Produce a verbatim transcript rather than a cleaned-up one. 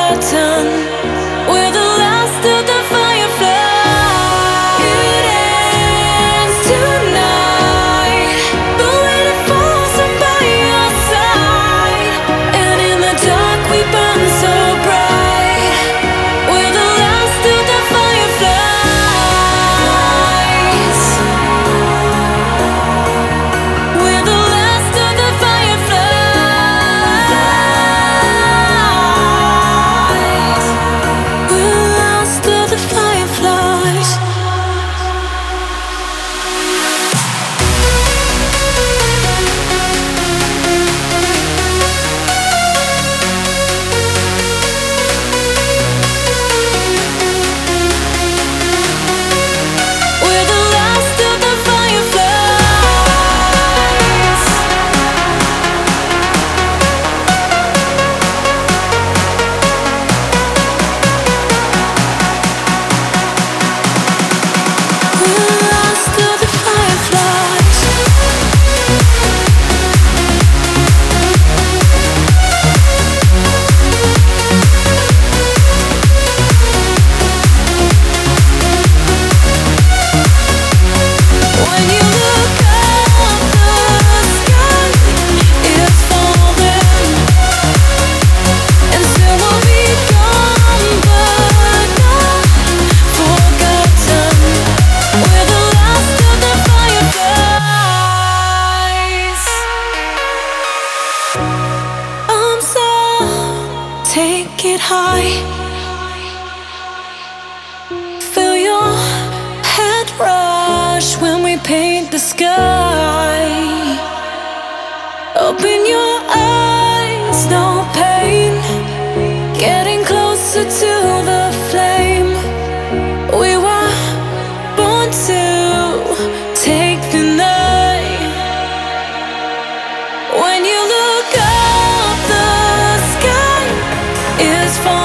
forgotten. We're the last of the fireflies. It ends tonight, but when it falls, I'm by your side. And in the dark we burn so bright. We're the last of the fireflies. We're the last of the fireflies. We're the last of the fireflies. We're the last of the fireflies. We're the last of the fireflies. When you look up, the sky is falling, and soon we'll be gone, but not forgotten. We're the last of the fireflies. Arms up, take it high. Feel your head rush when we paint the sky. Open your eyes, no pain. Getting closer to the flame. We were born to take the night. When you look up, the sky is falling.